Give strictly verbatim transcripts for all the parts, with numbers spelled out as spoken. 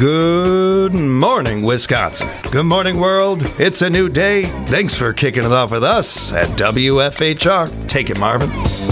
Good morning, Wisconsin. Good morning, world. It's a new day. Thanks for kicking it off with us at W F H R. Take it, Marvin.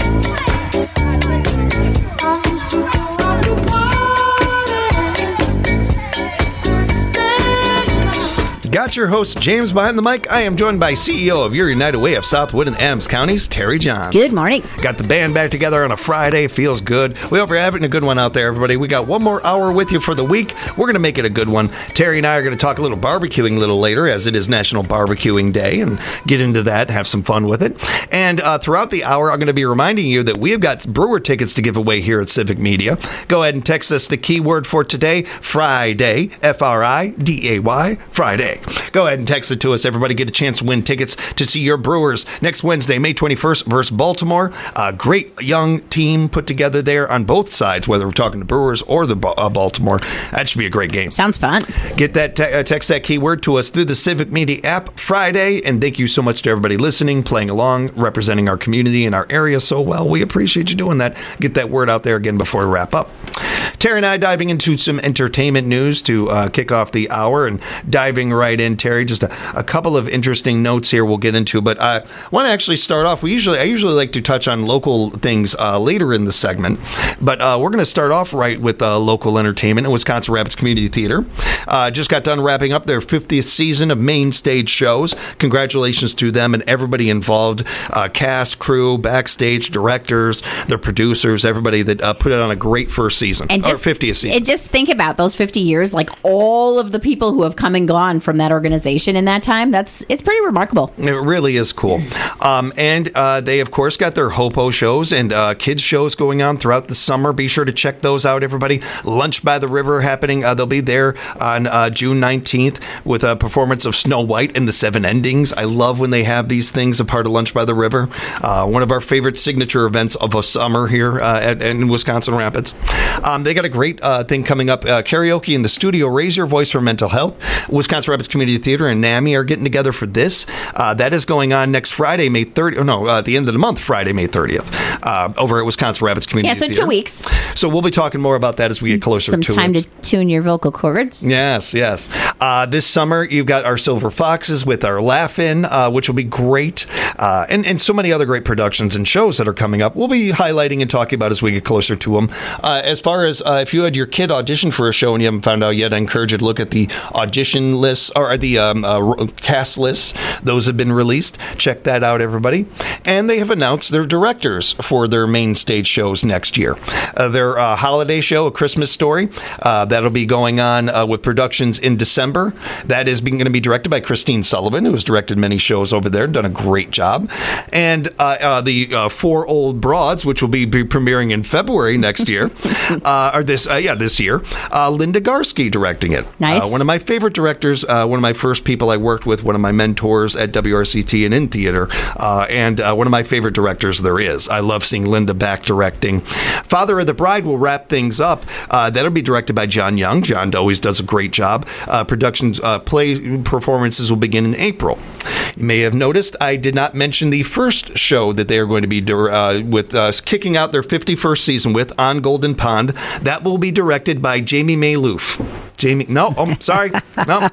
Got your host, James, behind the mic. I am joined by C E O of your United Way of Southwood and Adams Counties, Terry Johns. Good morning. Got the band back together on a Friday. Feels good. We hope you're having a good one out there, everybody. We got one more hour with you for the week. We're going to make it a good one. Terry and I are going to talk a little barbecuing a little later, as it is National Barbecuing Day, and get into that, have some fun with it. And uh, throughout the hour, I'm going to be reminding you that we have got Brewer tickets to give away here at Civic Media. Go ahead and text us the keyword for today, Friday, F R I D A Y, Friday. Go ahead and text it to us. Everybody get a chance to win tickets to see your Brewers next Wednesday, May twenty-first versus Baltimore. A great young team put together there on both sides, whether we're talking to Brewers or the uh, Baltimore. That should be a great game. Sounds fun. Get that te- uh, text that keyword to us through the Civic Media app Friday. And thank you so much to everybody listening, playing along, representing our community and our area so well. We appreciate you doing that. Get that word out there again before we wrap up. Terry and I diving into some entertainment news to uh, kick off the hour, and diving right in, Terry, just a, a couple of interesting notes here we'll get into, but I want to actually start off. We usually, I usually like to touch on local things uh, later in the segment, but uh, we're going to start off right with uh, local entertainment in Wisconsin Rapids Community Theater. Uh, just got done wrapping up their fiftieth season of main stage shows. Congratulations to them and everybody involved, uh, cast, crew, backstage, directors, their producers, everybody that uh, put it on a great first season. And just, or fiftieth season. And just think about those fifty years, like all of the people who have come and gone from that organization in that time. That's it's pretty remarkable. It really is cool. Um, and uh, they, of course, got their Hopo shows and uh, kids shows going on throughout the summer. Be sure to check those out, everybody. Lunch by the River happening. Uh, they'll be there on uh, June nineteenth with a performance of Snow White and the Seven Endings. I love when they have these things a part of Lunch by the River. Uh, one of our favorite signature events of a summer here uh, at, in Wisconsin Rapids. Um, they got a great uh, thing coming up. Uh, karaoke in the studio. Raise Your Voice for Mental Health. Wisconsin Rapids Community Theater and NAMI are getting together for this. Uh, that is going on next Friday, May thirtieth. Oh, no, uh, at the end of the month, Friday, May thirtieth, uh, over at Wisconsin Rapids Community yeah, so Theater. two weeks. So we'll be talking more about that as we get closer Some to it. Some time to tune your vocal cords. Yes, yes. Uh, this summer, you've got our Silver Foxes with our Laugh-In, uh, which will be great, uh, and, and so many other great productions and shows that are coming up. We'll be highlighting and talking about as we get closer to them. Uh, as far as uh, if you had your kid audition for a show and you haven't found out yet, I encourage you to look at the audition lists or the um, uh, cast lists. Those have been released. Check that out, everybody. And they have announced their directors for their main stage shows next year. Uh, their uh, holiday show, A Christmas Story, uh, that'll be going on uh, with productions in December. That is going to be directed by Christine Sullivan, who has directed many shows over there and done a great job. And uh, uh, the uh, Four Old Broads, which will be, be premiering in February next year, uh, or this, uh, yeah, this year. Uh, Linda Garsky directing it. Nice. Uh, one of my favorite directors, uh, one of my first people I worked with, one of my mentors at W R C T and in theater, uh, and uh, one of my favorite directors there is. I love seeing Linda back directing. Father of the Bride will wrap things up. Uh, that'll be directed by John Young. John always does a great job. Uh, productions, uh, play performances will begin in April. You may have noticed I did not mention the first show that they are going to be uh, with uh, kicking out their fifty-first season with, On Golden Pond. That will be directed by Jamie Maloof. Jamie, no, oh, sorry, no.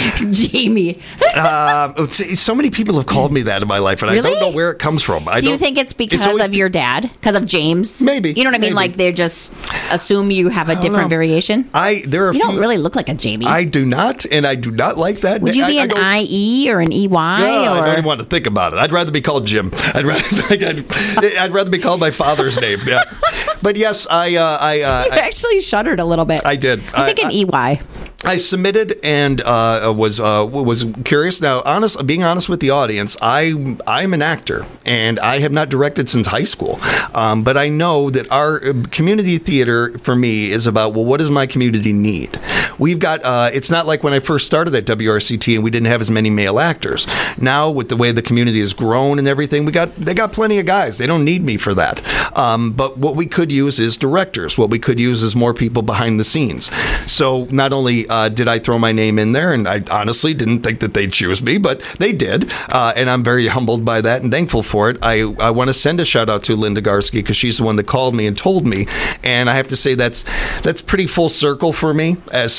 Jamie. uh, so many people have called me that in my life, and really? I don't know where it comes from. I Do you don't, think it's because it's of your dad? Because of James? Maybe. You know what I mean? Maybe. Like they just assume you have a different know. variation? I there are You a don't few, really look like a Jamie. I do not, and I do not like that. Would you be I, an I I E or an E Y? No, or? I don't even want to think about it. I'd rather be called Jim. I'd rather I'd, I'd rather be called my father's name. Yeah. But yes, I uh, I uh, You actually shuddered a little bit. I did. I think I, an E Y. I submitted and uh, was uh, was curious. Now, honest, being honest with the audience, I I'm an actor and I have not directed since high school. Um, but I know that our community theater for me is about, well, what does my community need? We've got. Uh, it's not like when I first started at W R C T and we didn't have as many male actors. Now, with the way the community has grown and everything, we got they got plenty of guys. They don't need me for that. Um, but what we could use is directors. What we could use is more people behind the scenes. So not only Uh, did I throw my name in there? And I honestly didn't think that they'd choose me, but they did. Uh, and I'm very humbled by that and thankful for it. I, I want to send a shout out to Linda Garsky because she's the one that called me and told me. And I have to say that's that's pretty full circle for me as somebody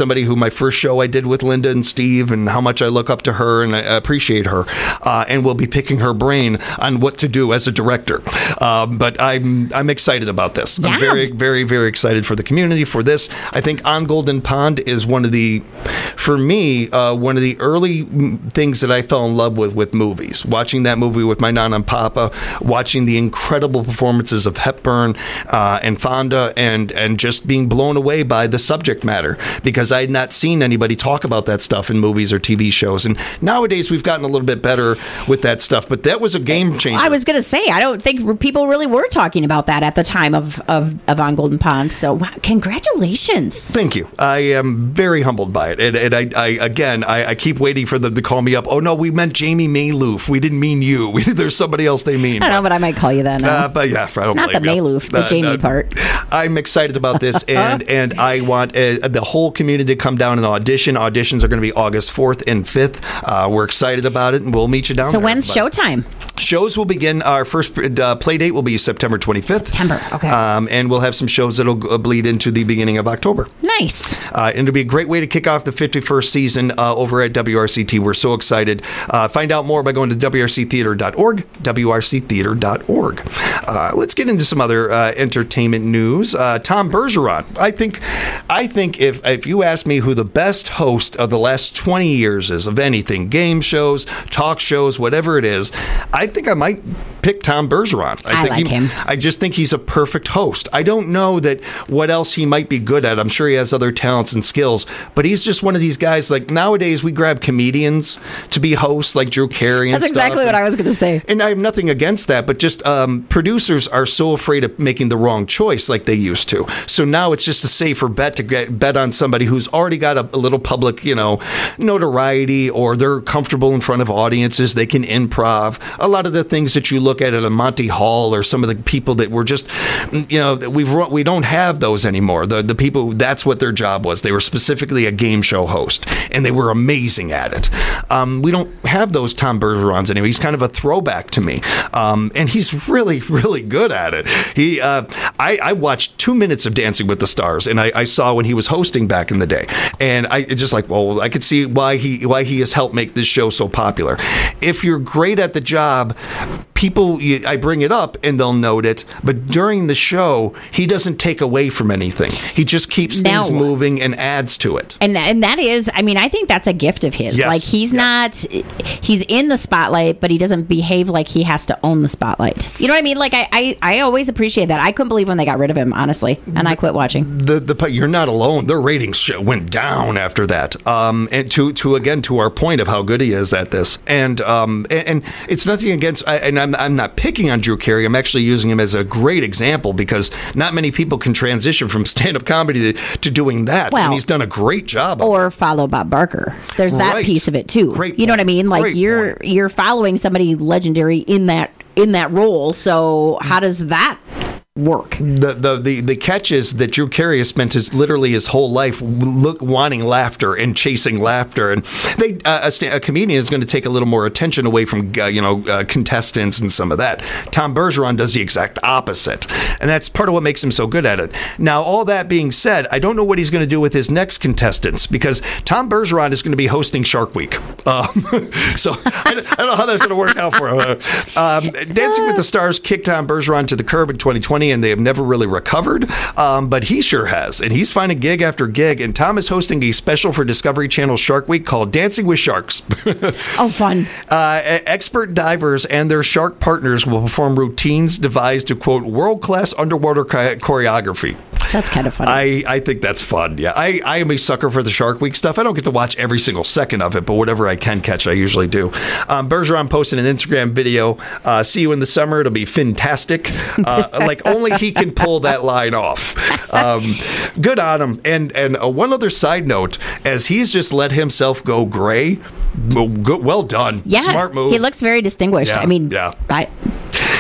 somebody who my first show I did with Linda and Steve, and how much I look up to her and I appreciate her. Uh, and we'll be picking her brain on what to do as a director. Um, but I'm I'm excited about this. Yeah. I'm very, very, very excited for the community for this. I think On Golden Pond is one of the, for me, uh, one of the early things that I fell in love with with movies. Watching that movie with my Nana and Papa, watching the incredible performances of Hepburn uh, and Fonda, and and just being blown away by the subject matter, because I had not seen anybody talk about that stuff in movies or T V shows. And nowadays we've gotten a little bit better with that stuff, but that was a game changer. I was going to say, I don't think people really were talking about that at the time of, of, of On Golden Pond. So wow, congratulations. Thank you. I am very humbled by it. And, and I, I, again, I, I keep waiting for them to call me up. Oh, no, we meant Jamie Mayloof. We didn't mean you. We, there's somebody else they mean. I don't know, but I might call you that now. Uh, but yeah, I don't Not the blame you. Mayloof, the Uh, Jamie uh, part. I'm excited about this, and, and I want uh, the whole community to come down and audition. Auditions are going to be August fourth and fifth. Uh, we're excited about it, and we'll meet you down So there. when's But showtime? Shows will begin. Our first uh, play date will be September twenty-fifth. September, okay. Um, and we'll have some shows that'll uh, bleed into the beginning of October. Nice. Uh, and it'll be a great way to kick off the fifty-first season uh, over at W R C T. We're so excited. Uh, find out more by going to W R C theater dot org, W R C theater dot org. Uh, let's get into some other uh, entertainment news. Uh, Tom Bergeron. I think, I think if if you ask me who the best host of the last twenty years is of anything, game shows, talk shows, whatever it is, I think I might pick Tom Bergeron. I, I think like he, him. I just think he's a perfect host. I don't know that what else he might be good at. I'm sure he has other talents and skills, but he's just one of these guys. Like nowadays, we grab comedians to be hosts, like Drew Carey. And That's exactly stuff. what I was going to say. And I have nothing against that, but just um, producers are so afraid of making the wrong choice like they used to. So now it's just a safer bet to get bet on somebody who's already got a, a little public, you know, notoriety, or they're comfortable in front of audiences. They can improv. A lot of the things that you look at at a Monty Hall, or some of the people that were just, you know, we've we don't have those anymore. The the people, that's what their job was. They were specifically a game show host, and they were amazing at it. Um, we don't have those Tom Bergerons anymore. He's kind of a throwback to me, um, and he's really, really good at it. He, uh, I, I watched two minutes of Dancing with the Stars, and I, I saw when he was hosting back in the day, and I just like, well, I could see why he why he has helped make this show so popular. If you're great at the job, people, you, I bring it up and they'll note it, but during the show, he doesn't take away from anything. He just keeps Now- things moving and adds to it. And and that is, I mean, I think that's a gift of his. Yes, Like he's yes. not, he's in the spotlight, but he doesn't behave like he has to own the spotlight. You know what I mean? Like I, I, I always appreciate that. I couldn't believe when they got rid of him, honestly, and I quit watching. The the you're not alone. Their ratings sh- went down after that. Um, and to to again to our point of how good he is at this, and um, and, and it's nothing against. I, and I'm I'm not picking on Drew Carey. I'm actually using him as a great example, because not many people can transition from stand-up comedy to, to doing that. Well, and he's done a great job. Of it. Or follow Bob Barker. There's that Right. piece of it too. Great you know what I point. mean? Like Great you're point. you're following somebody legendary in that in that role. So how does that work? The, the the the catch is that Drew Carey has spent his literally his whole life look wanting laughter and chasing laughter, and they uh, a, sta- a comedian is going to take a little more attention away from uh, you know uh, contestants and some of that. Tom Bergeron does the exact opposite, and that's part of what makes him so good at it. Now, all that being said, I don't know what he's going to do with his next contestants, because Tom Bergeron is going to be hosting Shark Week, um, so I don't, I don't know how that's going to work out for him. Um, Dancing with the Stars kicked Tom Bergeron to the curb in twenty twenty, and they have never really recovered, um, but he sure has, and he's finding gig after gig, and Tom is hosting a special for Discovery Channel Shark Week called Dancing with Sharks. Oh, fun. Uh, expert divers and their shark partners will perform routines devised to, quote, world-class underwater cho- choreography. That's kind of funny. I, I think that's fun. Yeah, I, I am a sucker for the Shark Week stuff. I don't get to watch every single second of it, but whatever I can catch, I usually do. Um, Bergeron posted an Instagram video. Uh, see you in the summer. It'll be fantastic. Uh, like only he can pull that line off. Um, good on him. And and uh, one other side note, as he's just let himself go gray. Well, good, well done. yeah, Smart move. He looks very distinguished. Yeah, I mean, yeah. I,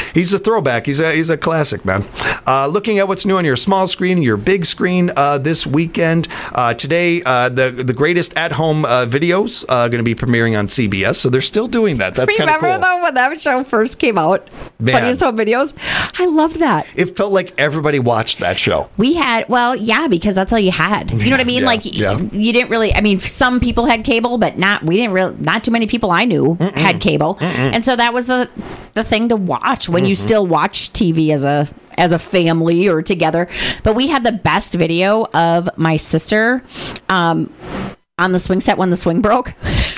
He's a throwback. He's a he's a classic, man. Uh, looking at what's new on your small screen, your big screen uh, this weekend. Uh, today, uh, the the greatest at home uh, videos are uh, going to be premiering on C B S. So they're still doing that. That's kind of cool. Remember though when that show first came out? Man. Funniest Home Videos. I loved that. It felt like everybody watched that show. We had, well, yeah, because that's all you had. You know what I mean? Yeah, like yeah. you didn't really. I mean, some people had cable, but not. We didn't really. Not too many people I knew Mm-mm. had cable, Mm-mm. and so that was the the thing to watch when mm-hmm. you still watch T V as a as a family or together. But we had the best video of my sister um, on the swing set when the swing broke.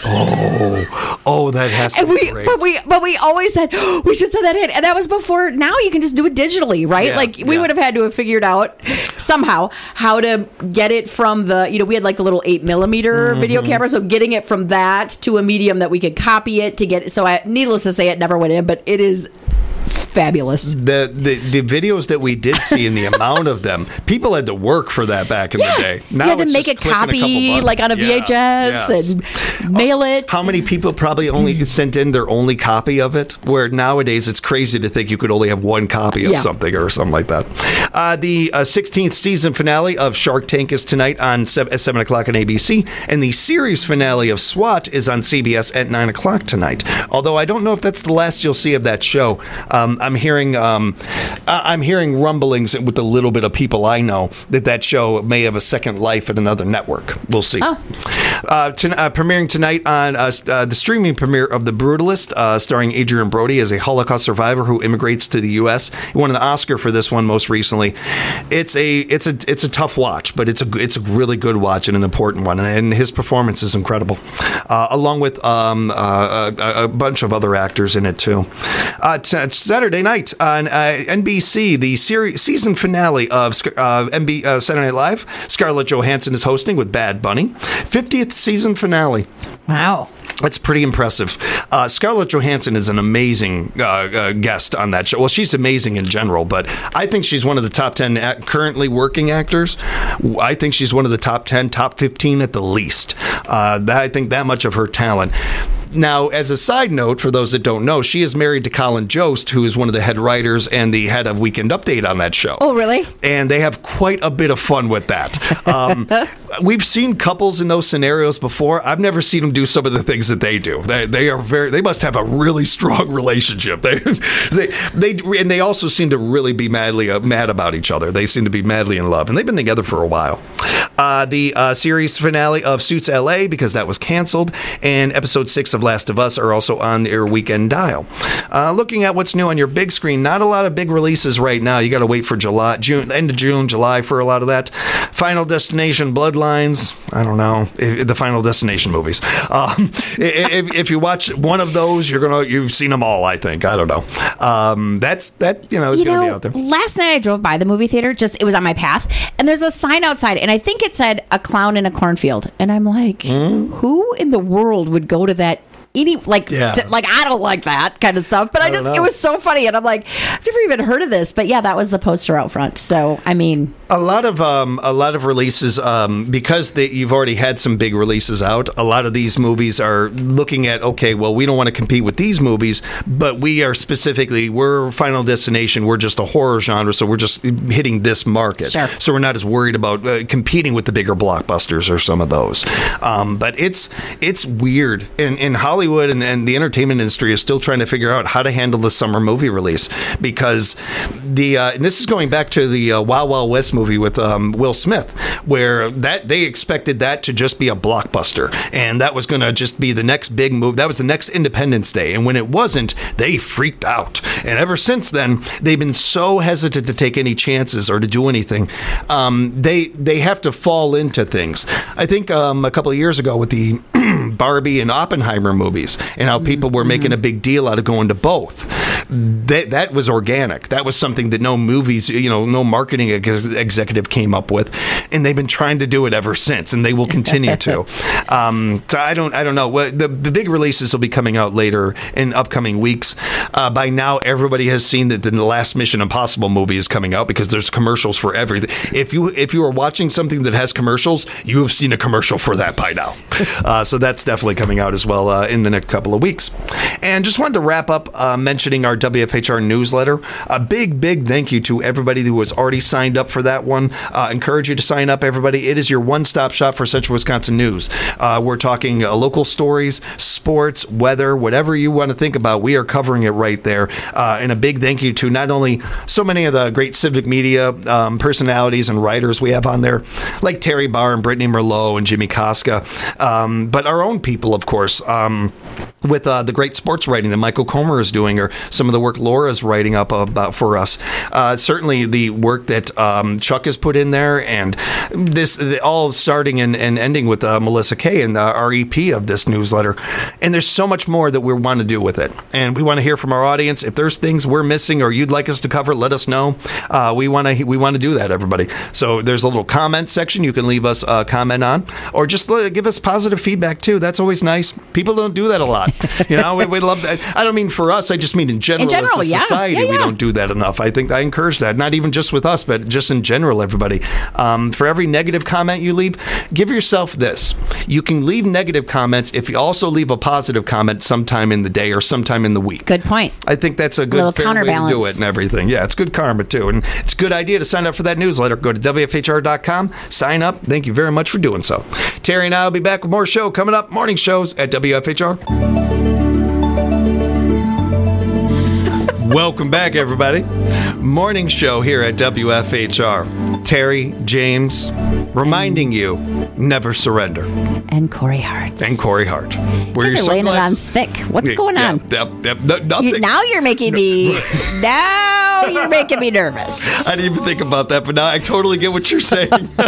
Oh, oh, that has to and be we, great. But we, but we always said oh, we should send that in, and that was before. Now you can just do it digitally, right? Yeah, like we yeah. would have had to have figured out somehow how to get it from the, you know, we had like the little eight millimeter mm-hmm. video camera, so getting it from that to a medium that we could copy it to get. So, I, needless to say, it never went in, but it is fabulous. The, the the videos that we did see and the amount of them, people had to work for that back in yeah. the day. Now you had to it's make just a copy a like on a V H S yeah. yes. and mail it. How many people probably only sent in their only copy of it? Where nowadays it's crazy to think you could only have one copy of yeah. something or something like that. Uh, the uh, sixteenth season finale of Shark Tank is tonight on seven, at seven o'clock on A B C, and the series finale of SWAT is on C B S at nine o'clock tonight. Although I don't know if that's the last you'll see of that show. Um, I'm hearing um, I'm hearing rumblings with a little bit of people I know that that show may have a second life at another network. We'll see. Oh. Uh, to, uh, premiering tonight on uh, uh, the streaming premiere of The Brutalist, uh, starring Adrian Brody as a Holocaust survivor who immigrates to the U S. He won an Oscar for this one most recently. It's a it's a it's a tough watch, but it's a it's a really good watch and an important one. And his performance is incredible, uh, along with um, uh, a, a bunch of other actors in it too. Uh, t- Saturday night on uh, N B C, the series season finale of uh, N B C, uh, Saturday Night Live. Scarlett Johansson is hosting with Bad Bunny. fiftieth season finale. Wow. That's pretty impressive. Uh, Scarlett Johansson is an amazing uh, uh, guest on that show. Well, she's amazing in general, but I think she's one of the top ten act- currently working actors. I think she's one of the top ten, top fifteen at the least. Uh, that, I think that much of her talent. Now, as a side note, for those that don't know, she is married to Colin Jost, who is one of the head writers and the head of Weekend Update on that show. Oh, really? And they have quite a bit of fun with that. Um, we've seen couples in those scenarios before. I've never seen them do some of the things that they do. They they are very. They must have a really strong relationship. They they they and they also seem to really be madly uh, mad about each other. They seem to be madly in love, and they've been together for a while. Uh, the uh, series finale of Suits L A, because that was canceled, and episode six of Last of Us are also on your weekend dial. Uh, looking at what's new on your big screen, not a lot of big releases right now. You got to wait for July, June, end of June, July for a lot of that. Final Destination, Bloodlines. I don't know if, the Final Destination movies. Um, if, if you watch one of those, you're gonna you've seen them all. I think. I don't know. Um, that's that. You know, it's you gonna know, be out there. Last night I drove by the movie theater. Just it was on my path, and there's a sign outside, and I think it said "A Clown in a Cornfield," and I'm like, mm. who in the world would go to that? Any like yeah. t- like I don't like that kind of stuff, but I, I just know. It was so funny, and I'm like, I've never even heard of this, but yeah, that was the poster out front. So I mean, a lot of um, a lot of releases um, because they, you've already had some big releases out. A lot of these movies are looking at okay, well, we don't want to compete with these movies, but we are specifically we're Final Destination. We're just a horror genre, so we're just hitting this market. Sure. So we're not as worried about uh, competing with the bigger blockbusters or some of those. Um, but it's it's weird in in Hollywood. Hollywood and, and the entertainment industry is still trying to figure out how to handle the summer movie release because the uh, and this is going back to the uh, Wild Wild West movie with um, Will Smith, where that they expected that to just be a blockbuster and that was going to just be the next big move. That was the next Independence Day, and when it wasn't, they freaked out. And ever since then, they've been so hesitant to take any chances or to do anything. Um, they they have to fall into things. I think um, a couple of years ago with the Barbie and Oppenheimer movies and how people were making a big deal out of going to both. That that was organic. That was something that no movies, you know, no marketing ex- executive came up with, and they've been trying to do it ever since, and they will continue to. Um, so I don't, I don't know. Well, the the big releases will be coming out later in upcoming weeks. Uh, by now, everybody has seen that the last Mission Impossible movie is coming out because there's commercials for everything. If you if you are watching something that has commercials, you have seen a commercial for that by now. Uh, so that's definitely coming out as well uh, in the next couple of weeks. And just wanted to wrap up uh, mentioning our W F H R newsletter. A big, big thank you to everybody who has already signed up for that one. Uh, encourage you to sign up, everybody. It is your one-stop shop for Central Wisconsin news. Uh, we're talking uh, local stories, sports, weather, whatever you want to think about. We are covering it right there. Uh, and a big thank you to not only so many of the great civic media um, personalities and writers we have on there, like Terry Barr and Brittany Merlot and Jimmy Koska, um, but our own people, of course, um, with uh, the great sports writing that Michael Comer is doing, or some of the work Laura's writing up about for us. Uh, certainly the work that um, Chuck has put in there, and this all starting and, and ending with uh, Melissa Kay and uh, our E P of this newsletter. And there's so much more that we want to do with it. And we want to hear from our audience. If there's things we're missing or you'd like us to cover, let us know. Uh, we want to we want to do that, everybody. So there's a little comment section you can leave us a comment on, or just let, give us positive feedback too. That's always nice. People don't do that a lot. You know, we, we love that. I don't mean for us. I just mean in general, in general as a yeah. society, Yeah, yeah. we don't do that enough. I think I encourage that. Not even just with us, but just in general, everybody. Um, for every negative comment you leave, give yourself this. You can leave negative comments if you also leave a positive comment sometime in the day or sometime in the week. Good point. I think that's a good Little fair way to counterbalance. do it and everything. Yeah, it's good karma too. And it's a good idea to sign up for that newsletter. Go to W F H R dot com, sign up. Thank you very much for doing so. Terry and I will be back with more show coming up. Morning shows at W F H R. Welcome back, everybody. Morning show here at W F H R. Terry, James, reminding you, never surrender. And Corey Hart. And Corey Hart. Wear You guys your are laying it on sunglasses. thick. What's Yeah, going yeah, on? Yep, yep, no, nothing. You, now you're making me. Now you're making me nervous. I didn't even think about that, but now I totally get what you're saying.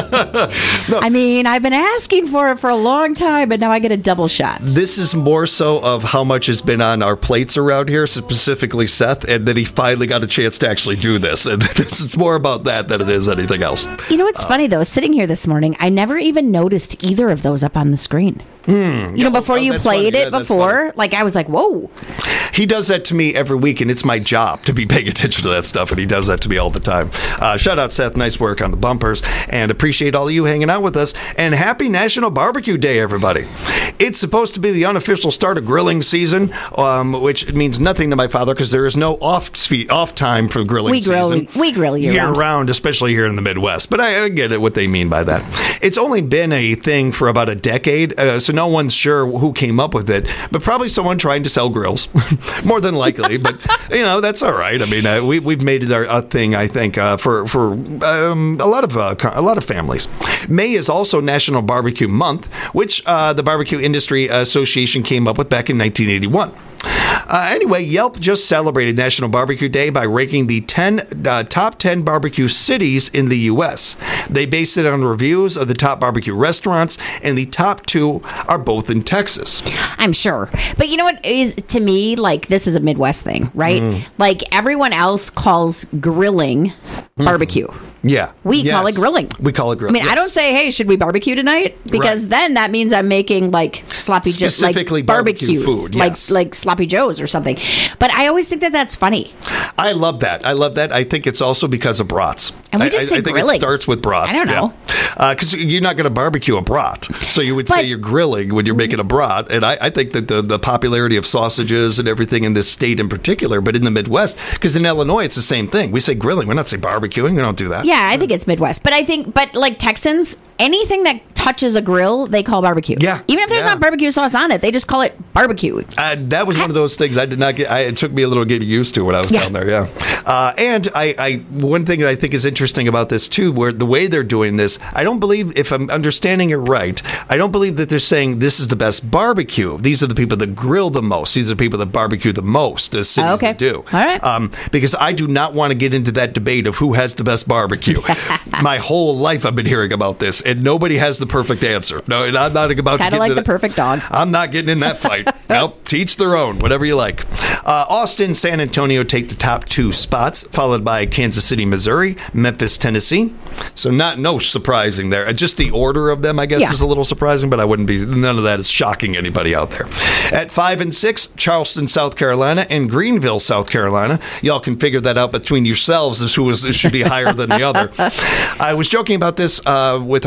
I mean, I've been asking for it for a long time, but now I get a double shot. This is more so of how much has been on our plates around here, specifically Seth, and that he finally got a chance to actually do this. And it's more about that than it is anything else. You know what's uh, funny, though? Sitting here this morning, I never even noticed either of those up on the screen. Hmm. You know, before oh, you played funny. it yeah, before, like I was like, whoa. He does that to me every week, and it's my job to be paying attention to that stuff, and he does that to me all the time. Uh, shout out, Seth. Nice work on the bumpers, and appreciate all of you hanging out with us. And happy National Barbecue Day, everybody. It's supposed to be the unofficial start of grilling season, um, which means nothing to my father because there is no off off time for grilling we grill, season. We grill year, year round. round, especially here in the Midwest. But I, I get it, what they mean by that. It's only been a thing for about a decade, uh, so no one's sure who came up with it, but probably someone trying to sell grills, more than likely. But you know, that's all right. I mean, uh, we we've made it our, a thing. I think uh, for for um, a lot of uh, a lot of families. May is also National Barbecue Month, which uh, the Barbecue Industry Association came up with back in nineteen eighty-one. Uh, anyway, Yelp just celebrated National Barbecue Day by ranking the ten uh, top ten barbecue cities in the U S. They based it on reviews of the top barbecue restaurants, and the top two are both in Texas. I'm sure. But you know what is, to me, like, this is a Midwest thing, right? Mm. Like, everyone else calls grilling barbecue. Mm. Yeah. We yes. call it grilling. We call it grilling. I mean, yes. I don't say, hey, should we barbecue tonight? Because right. then that means I'm making, like, sloppy joes. Specifically like barbecue barbecues, food, yes. Like, like sloppy joes or something. But I always think that that's funny. I love that. I love that. I think it's also because of brats. And we just I, say I think grilling. It starts with brats. I don't know. Because yeah. uh, you're not going to barbecue a brat. So you would but, say you're grilling when you're making a brat. And I, I think that the, the popularity of sausages and everything in this state in particular, but in the Midwest, because in Illinois, it's the same thing. We say grilling. We're not saying barbecuing. We don't do that. Yeah, I think it's Midwest. But I think, but like Texans, anything that touches a grill, they call barbecue. Yeah. Even if there's yeah. not barbecue sauce on it, they just call it barbecue. Uh, that was one of those things I did not get. I, it took me a little getting used to when I was yeah. down there. Yeah. Uh, and I, I, one thing that I think is interesting about this too, where the way they're doing this, I don't believe, if I'm understanding it right, I don't believe that they're saying this is the best barbecue. These are the people that grill the most. These are the people that barbecue the most, as cities oh, okay. that do. All right. Um, because I do not want to get into that debate of who has the best barbecue. My whole life I've been hearing about this, and nobody has the perfect answer. No, and I'm not about kind to of like the that. perfect dog. I'm not getting in that fight. Nope. Teach their own, whatever you like. Uh, Austin, San Antonio take the top two spots, followed by Kansas City, Missouri, Memphis, Tennessee. So not no surprising there. Just the order of them, I guess, yeah. is a little surprising, but I wouldn't be. None of that is shocking anybody out there. At five and six, Charleston, South Carolina, and Greenville, South Carolina. Y'all can figure that out between yourselves as who is, should be higher than the other. I was joking about this uh, with our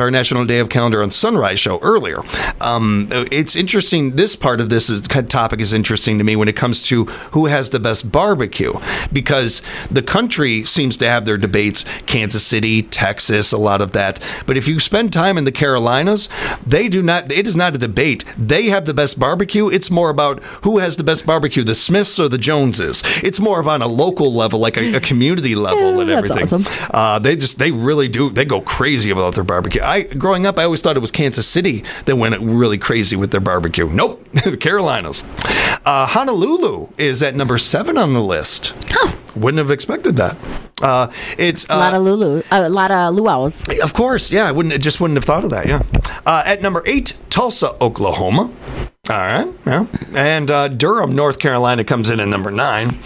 our National Day of Calendar on Sunrise show earlier. Um, it's interesting. This part of this is, topic is interesting to me when it comes to who has the best barbecue, because the country seems to have their debates. Kansas City, Texas, a lot of that. But if you spend time in the Carolinas, they do not. It is not a debate. They have the best barbecue. It's more about who has the best barbecue, the Smiths or the Joneses. It's more of on a local level, like a, a community level, yeah, and everything. That's awesome. Uh, they just they really do. They go crazy about their barbecue. I growing up, I always thought it was Kansas City that went really crazy with their barbecue. Nope, the Carolinas. Uh, Honolulu is at number seven on the list. Huh. Wouldn't have expected that. Uh, it's uh, a lot of Lulu, uh, a lot of luau's. Of course, yeah. I wouldn't. I just wouldn't have thought of that. Yeah. Uh, at number eight, Tulsa, Oklahoma. All right, yeah. And uh, Durham, North Carolina comes in at number nine.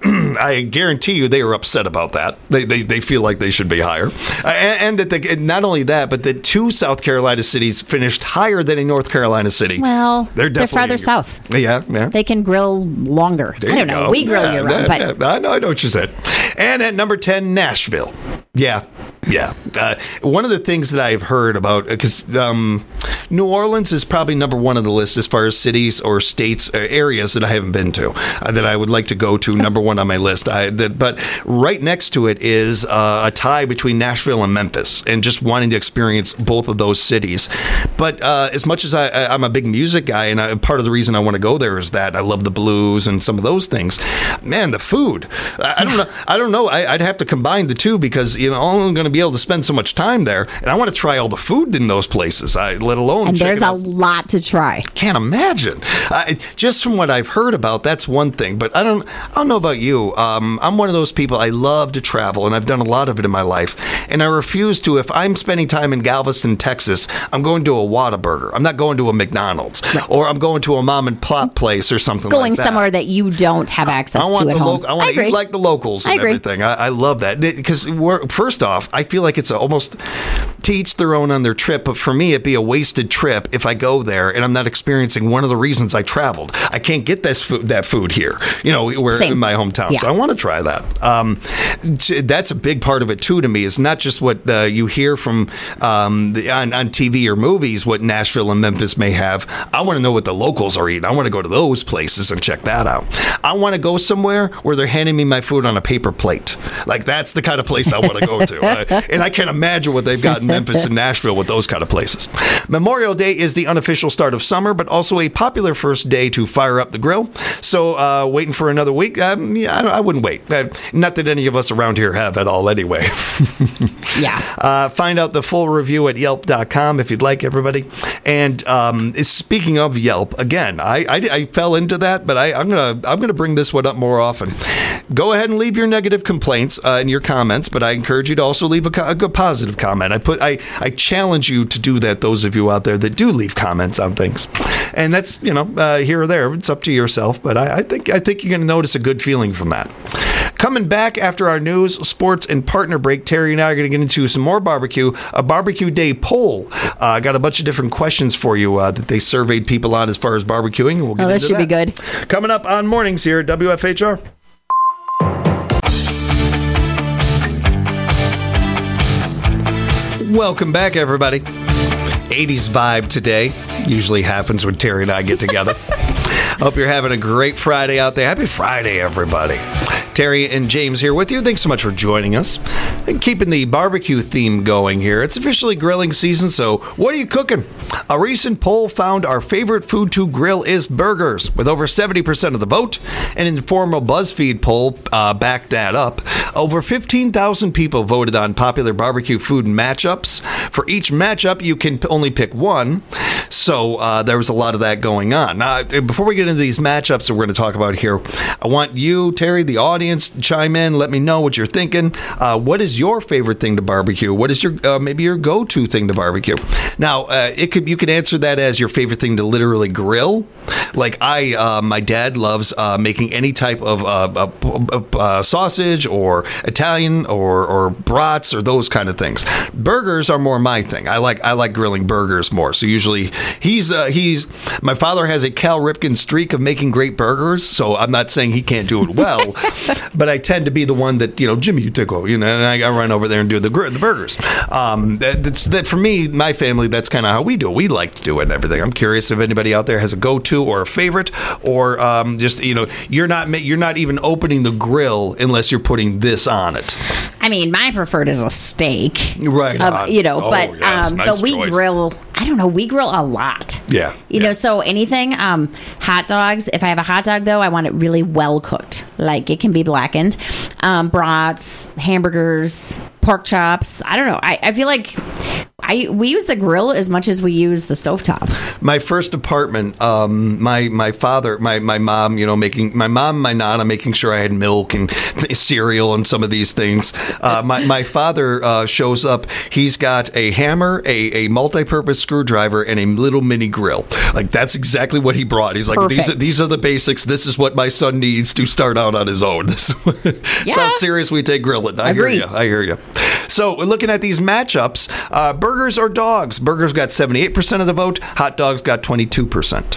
I guarantee you they were upset about that. They they, they feel like they should be higher. Uh, and, and that the, not only that, but that two South Carolina cities finished higher than a North Carolina city. Well, they're, they're farther south. Yeah, yeah. They can grill longer. There I don't know. Go. We grill yeah, year round, yeah, but yeah. I know, I know what you said. And at number ten, Nashville. Yeah, yeah. Uh, one of the things that I've heard about, because um, New Orleans is probably number one on the list as far as cities or states or areas that I haven't been to, uh, that I would like to go to, number one on my list. I, that, but right next to it is uh, a tie between Nashville and Memphis, and just wanting to experience both of those cities. But uh, as much as I, I, I'm a big music guy, and I, part of the reason I want to go there is that I love the blues and some of those things. Man, the food. I, I don't know. I don't know. I, I'd have to combine the two, because you know I'm going to be able to spend so much time there, and I want to try all the food in those places. I, let alone and check there's a lot to try. Can't imagine. Uh, just from what I've heard about, that's one thing. But I don't. I don't know about you. Um, I'm one of those people. I love to travel, and I've done a lot of it in my life. And I refuse to. If I'm spending time in Galveston, Texas, I'm going to a Whataburger. I'm not going to a McDonald's, right. Or I'm going to a mom and pop place or something. Going like that. somewhere that you don't have access I, I want to at the home. Lo- I want to eat like the locals and everything. I, I love that, because we're first off, I feel like it's almost to each their own on their trip. But for me, it'd be a wasted trip if I go there and I'm not experiencing one of the reasons I traveled. I can't get this food, that food here, you know, where Same. in my hometown. Yeah. So I want to try that. Um, that's a big part of it too. To me, is not just what uh, you hear from um, the, on, on T V or movies, what Nashville and Memphis may have. I want to know what the locals are eating. I want to go to those places and check that out. I want to go somewhere where they're handing me my food on a paper plate. Like, that's the kind of place I want to go to. I, and I can't imagine what they've got in Memphis and Nashville with those kind of places. Memorial Day is the unofficial start of summer, but also a popular first day to fire up the grill. So uh, waiting for another week? Um, yeah, I, I wouldn't wait. Uh, not that any of us around here have at all anyway. Yeah. Uh, find out the full review at yelp dot com if you'd like, everybody. And um, speaking of Yelp, again, I, I, I fell into that, but I, I'm gonna I'm gonna bring this one up more often. Go ahead and leave your negative complaints uh, in your comments, but I encourage you to also leave a, a good positive comment. I put I, I challenge you to do that, those of you out there that do leave comments on things. And that's, you know, uh, here or there. It's up to yourself, but I, I think I think you're going to notice a good feeling from that. Coming back after our news, sports, and partner break, Terry and I are going to get into some more barbecue, a barbecue day poll. I uh, got a bunch of different questions for you uh, that they surveyed people on as far as barbecuing. We'll get oh, this should that. be good. Coming up on Mornings here at W F H R. Welcome back, everybody. eighties vibe today. Usually happens when Terry and I get together. Hope you're having a great Friday out there. Happy Friday, everybody. Terry and James here with you. Thanks so much for joining us and keeping the barbecue theme going here. It's officially grilling season, so what are you cooking? A recent poll found our favorite food to grill is burgers, with over seventy percent of the vote. An informal BuzzFeed poll uh, backed that up. Over fifteen thousand people voted on popular barbecue food matchups. For each matchup, you can only pick one. So uh, there was a lot of that going on. Now, before we get into these matchups that we're going to talk about here, I want you, Terry, the audience, chime in. Let me know what you're thinking. Uh, what is your favorite thing to barbecue? What is your uh, maybe your go-to thing to barbecue? Now, uh, it could you could answer that as your favorite thing to literally grill. Like I, uh, my dad loves uh, making any type of uh, uh, uh, sausage or Italian or or brats or those kind of things. Burgers are more my thing. I like I like grilling burgers more. So usually he's uh, he's my father has a Cal Ripken streak of making great burgers. So I'm not saying he can't do it well, but I tend to be the one that, you know, Jimmy, you take over, you know, and I, I run over there and do the gr- the burgers. Um, that, that's that for me, my family. That's kind of how we do it. We like to do it and everything. I'm curious if anybody out there has a go-to or a favorite, or um, just you know, you're not ma- you're not even opening the grill unless you're putting this on it. I mean, my preferred is a steak, right? Um, on. You know, oh, but yes, um, nice but we choice. grill. I don't know. We grill a lot. Yeah, You yeah. know, so anything, um, hot dogs. If I have a hot dog, though, I want it really well cooked. Like it can be blackened. Um, brats, hamburgers, pork chops. I don't know. I, I feel like I we use the grill as much as we use the stovetop. My first apartment, um, my my father, my, my mom, you know, making my mom, my nana, making sure I had milk and cereal and some of these things. Uh, my my father uh, shows up. He's got a hammer, a, a multi-purpose screwdriver, and a little mini grill. Like that's exactly what he brought. He's like, these are, Perfect. these are the basics. This is what my son needs to start out on his own. This Yeah. How serious we take grilling. I Agree. hear you. I hear you. So we're looking at these matchups. Uh, burgers or dogs? Burgers got seventy-eight percent of the vote. Hot dogs got twenty-two percent.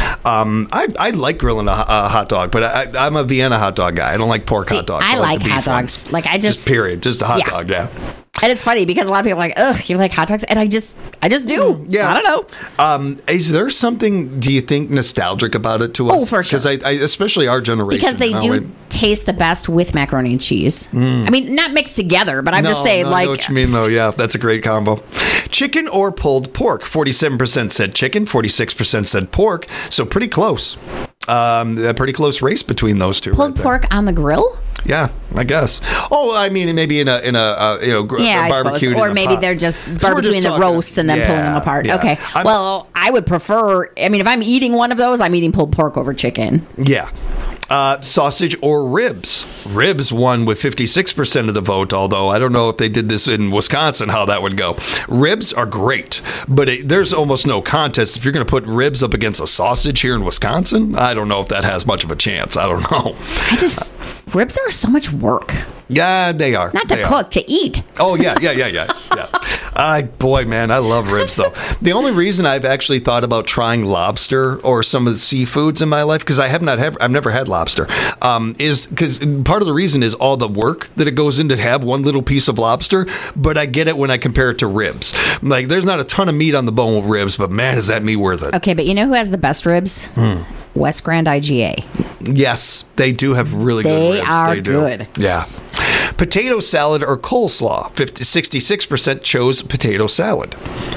Um, I, I like grilling a, a hot dog, but I, I'm a Vienna hot dog guy. I don't like pork See, hot dogs. I like the beef hot dogs. ones. Like, I just- period, just a hot Yeah. dog. Yeah. And it's funny because a lot of people are like, ugh, you like hot dogs? And I just, I just do. Yeah. I don't know. Um, is there something, do you think, nostalgic about it to us? Oh, for sure. Because I, I, especially our generation. Because they you know, do it- taste the best with macaroni and cheese. I mean, not mixed together, but I'm no, just saying, no, I like, know what you mean, though. Yeah, that's a great combo. Chicken or pulled pork? forty-seven percent said chicken, forty-six percent said pork. So pretty close. Um, a pretty close race between those two. pulled right there. pork on the grill? Yeah, I guess. Oh, I mean, maybe in a in a uh, you know gr- Yeah, I suppose. barbecued in Or a maybe pot. they're just So we're barbecuing just the talking- roasts and then pulling them Yeah, apart. yeah. Okay. I'm- Well, I would prefer, I mean, if I'm eating one of those, I'm eating pulled pork over chicken. Yeah. Uh, sausage or ribs? Ribs won with fifty-six percent of the vote, although I don't know if they did this in Wisconsin, how that would go. Ribs are great, but it, there's almost no contest. If you're going to put ribs up against a sausage here in Wisconsin, I don't know if that has much of a chance. I don't know. I just, ribs are so much work. Yeah, they are. Not to They are. cook, to eat. Oh, yeah, yeah, yeah, yeah. yeah. I, boy, man, I love ribs, though. The only reason I've actually thought about trying lobster or some of the seafoods in my life, because I have not have, I've never had lobster, um, is because part of the reason is all the work that it goes in to have one little piece of lobster, but I get it when I compare it to ribs. Like, there's not a ton of meat on the bone with ribs, but man, is that meat worth it. Okay, but you know who has the best ribs? Hmm. West Grand I G A. Yes, they do have really good They ribs. are they do. good. Yeah. Potato salad or coleslaw? fifty, sixty-six percent chose potato salad.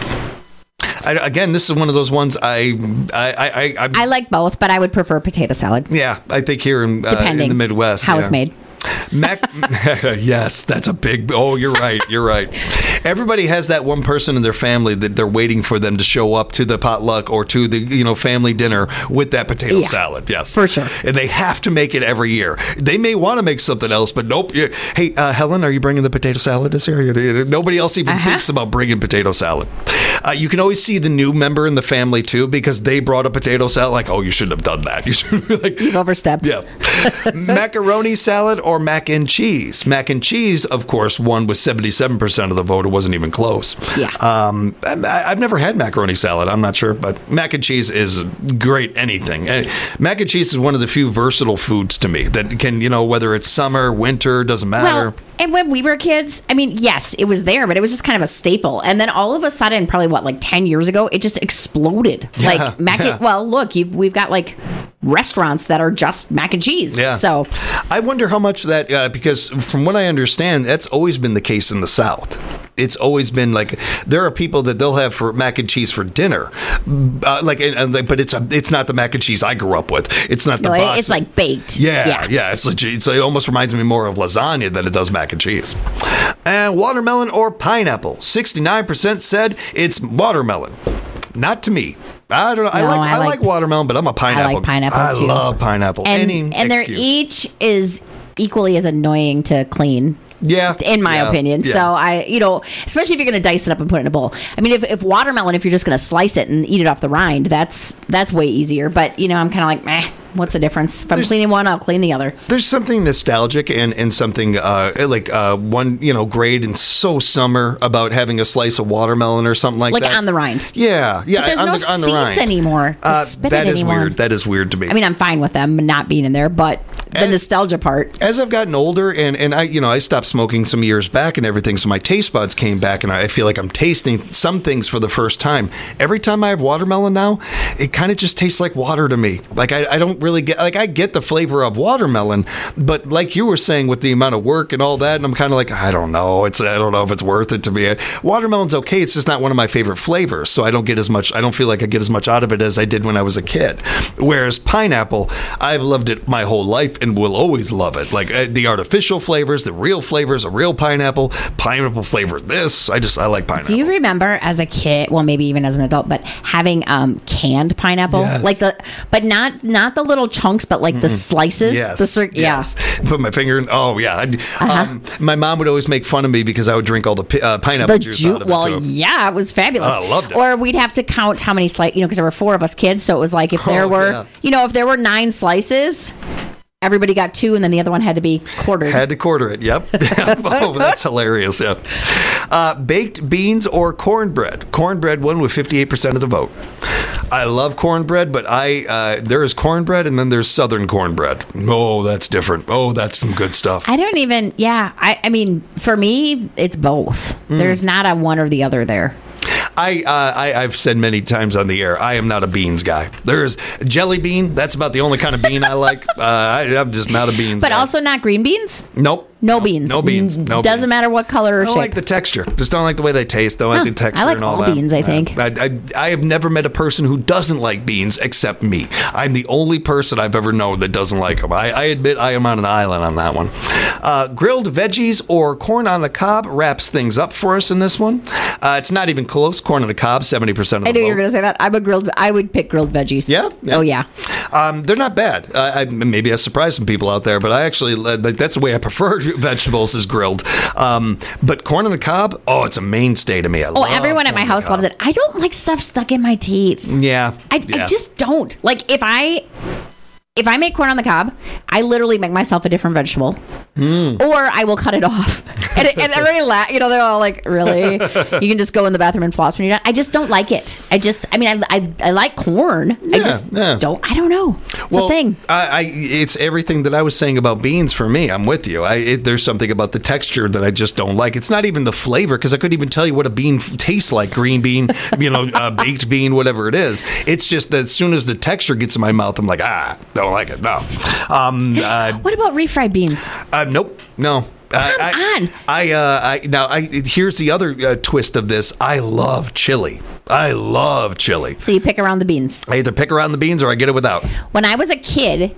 I, again, this is one of those ones I, I, I, I, I'm- I like both, but I would prefer potato salad. yeah, I think here in, uh, Depending in the Midwest. how yeah. it's made. Mac, yes, that's a big. Oh, you're right. You're right. Everybody has that one person in their family that they're waiting for them to show up to the potluck or to the you know family dinner with that potato Yeah, salad. Yes, for sure. And they have to make it every year. They may want to make something else, but nope. You- Hey, uh, Helen, are you bringing the potato salad this year? Nobody else even Uh-huh. thinks about bringing potato salad. Uh, you can always see the new member in the family too because they brought a potato salad. Like, oh, you shouldn't have done that. You should be like, You've overstepped. yeah. Macaroni salad or mac and cheese? Mac and cheese, of course, won with seventy-seven percent of the vote. It wasn't even close. Yeah. Um, I, I've never had macaroni salad. I'm not sure, but mac and cheese is great anything. And mac and cheese is one of the few versatile foods to me that can, you know, whether it's summer, winter, doesn't matter. Well, and when we were kids, I mean, yes, it was there, but it was just kind of a staple. And then all of a sudden, probably what, like ten years ago, it just exploded. Yeah, like mac yeah. and, well, look, you've, we've got like restaurants that are just mac and cheese. Yeah. So I wonder how much that, uh, because from what I understand, that's always been the case in the South. It's always been like there are people that they'll have for mac and cheese for dinner, uh, like, and, and, but it's a, it's not the mac and cheese I grew up with. It's not the no, it- box. it's like baked. Yeah, yeah, Yeah. it's legit. It's, it almost reminds me more of lasagna than it does mac and cheese. And watermelon or pineapple? sixty-nine percent said it's watermelon. Not to me. I don't know. I No, like I, I like like- watermelon, but I'm a pineapple. like pineapple, I too. love pineapple. And, Any and they're excuse. each is equally as annoying to clean. Yeah, In my yeah, opinion. yeah. So I, you know, especially if you're going to dice it up and put it in a bowl. I mean, if, if watermelon, if you're just going to slice it and eat it off the rind, that's, that's way easier. But, you know, I'm kind of like, meh, what's the difference? If I'm There's- cleaning one, I'll clean the other. There's something nostalgic and, and something uh, like uh, one, you know, great and so summer about having a slice of watermelon or something like, Like that. on the rind. Yeah, yeah. But there's on no the, on the seeds rind. anymore to Uh, spit that it is anymore. weird. That is weird to me. I mean, I'm fine with them not being in there, but the nostalgia part. As I've gotten older, and, and I, you know, I stopped smoking some years back and everything, so my taste buds came back, and I feel like I'm tasting some things for the first time. Every time I have watermelon now, it kind of just tastes like water to me. Like, I, I don't really get, like, I get the flavor of watermelon, but like you were saying with the amount of work and all that, and I'm kind of like, I don't know, it's, I don't know if it's worth it to me. Watermelon's okay, it's just not one of my favorite flavors, so I don't get as much, I don't feel like I get as much out of it as I did when I was a kid. Whereas pineapple, I've loved it my whole life and will always love it. Like uh, the artificial flavors, the real flavors, a real pineapple, pineapple flavored this. I just, I like pineapple. Do you remember as a kid, well, maybe even as an adult, but having um, canned pineapple? Yes. Like the, but not not the little chunks, but like mm-hmm. the slices? Yes. The cir- yes. Yeah. Put my finger in, oh, yeah. Uh-huh. Um, my mom would always make fun of me because I would drink all the uh, pineapple the juice ju- out of well, it. Well, yeah, it was fabulous. Oh, I loved it. Or we'd have to count how many slices, you know, because there were four of us kids, so it was like if there oh, were, yeah. you know, if there were nine slices, everybody got two, and then the other one had to be quartered. Had to quarter it, yep. Oh, that's hilarious, yeah. Uh, baked beans or cornbread. Cornbread won with fifty-eight percent of the vote. I love cornbread, but I uh, there is cornbread, and then there's southern cornbread. Oh, that's different. Oh, that's some good stuff. I don't even, yeah, I, I mean, for me, it's both. Mm. There's not a one or the other there. I, uh, I I've said many times on the air, I am not a beans guy. There's jelly bean. That's about the only kind of bean I like. Uh, I, I'm just not a beans but guy. But also not green beans? Nope. No beans. No beans. No Doesn't beans. matter what color or I don't shape. like the texture. Just don't like the way they taste. Don't huh. like the texture I like and all, all that. beans, I think. I, I, I have never met a person who doesn't like beans except me. I'm the only person I've ever known that doesn't like them. I, I admit I am on an island on that one. Uh, grilled veggies or corn on the cob wraps things up for us in this one. Uh, it's not even close. Corn on the cob, seventy percent of the I knew vote. you were going to say that. I'm a grilled. I would pick grilled veggies. Yeah? yeah. Oh, yeah. Um, they're not bad. Uh, I, maybe I surprised some people out there, but I actually, uh, that's the way I prefer vegetables is grilled. Um, but corn on the cob, oh, it's a mainstay to me. I oh, love everyone at my house loves it. I don't like stuff stuck in my teeth. Yeah. I, yeah. I just don't. Like, if I... If I make corn on the cob, I literally make myself a different vegetable, mm. or I will cut it off. And, and everybody laugh. You know, they're all like, "Really? You can just go in the bathroom and floss when you're done." I just don't like it. I just, I mean, I, I, I like corn. Yeah, I just yeah. don't. I don't know. It's well, a thing. I, I, it's everything that I was saying about beans for me. I'm with you. I, it, there's something about the texture that I just don't like. It's not even the flavor because I couldn't even tell you what a bean f- tastes like. Green bean, you know, uh, baked bean, whatever it is. It's just that as soon as the texture gets in my mouth, I'm like, ah, don't like it. No. Um, uh, what about refried beans? Uh, nope. No. Uh, Come I, on. I, uh, I now I here's the other uh, twist of this. I love chili. I love chili. So you pick around the beans. I either pick around the beans or I get it without. When I was a kid,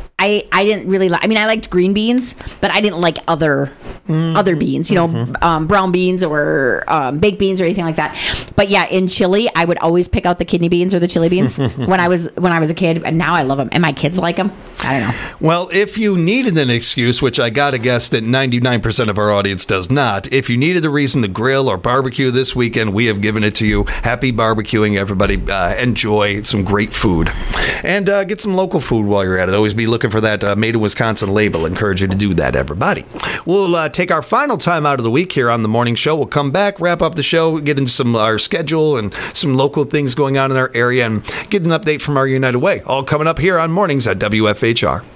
I I didn't really like. I mean, I liked green beans, but I didn't like other mm-hmm. other beans. You know, mm-hmm. um, brown beans or um, baked beans or anything like that. But yeah, in chili, I would always pick out the kidney beans or the chili beans when I was when I was a kid. And now I love them, and my kids like them. I don't know. Well, if you needed an excuse, which I gotta guess that ninety-nine percent of our audience does not, if you needed a reason to grill or barbecue this weekend, we have given it to you. Happy barbecuing, everybody. Uh, enjoy some great food, and uh, get some local food while you're at it. Always be looking for that uh, Made in Wisconsin label. Encourage you to do that, everybody. We'll uh, take our final time out of the week here on the morning show. We'll come back, wrap up the show, get into some our schedule and some local things going on in our area, and get an update from our United Way. All coming up here on Mornings at W F H R.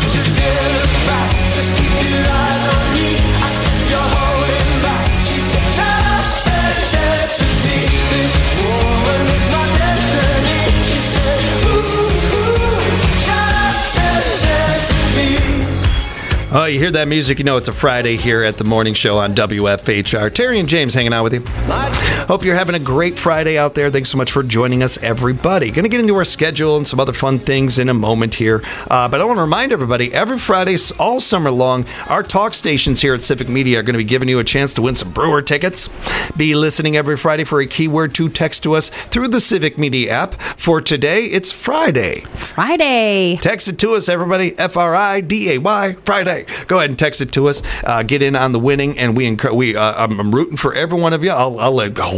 Oh, you hear that music, you know it's a Friday here at the morning show on W F H R. Terry and James hanging out with you. Hope you're having a great Friday out there. Thanks so much for joining us, everybody. Going to get into our schedule and some other fun things in a moment here. Uh, but I want to remind everybody, every Friday, all summer long, our talk stations here at Civic Media are going to be giving you a chance to win some Brewer tickets. Be listening every Friday for a keyword to text to us through the Civic Media app. For today, it's Friday. Friday. Text it to us, everybody. F R I D A Y, Friday. Go ahead and text it to us. Uh, get in on the winning, and we encourage. We uh, I'm, I'm rooting for every one of you. I'll, I'll let, hold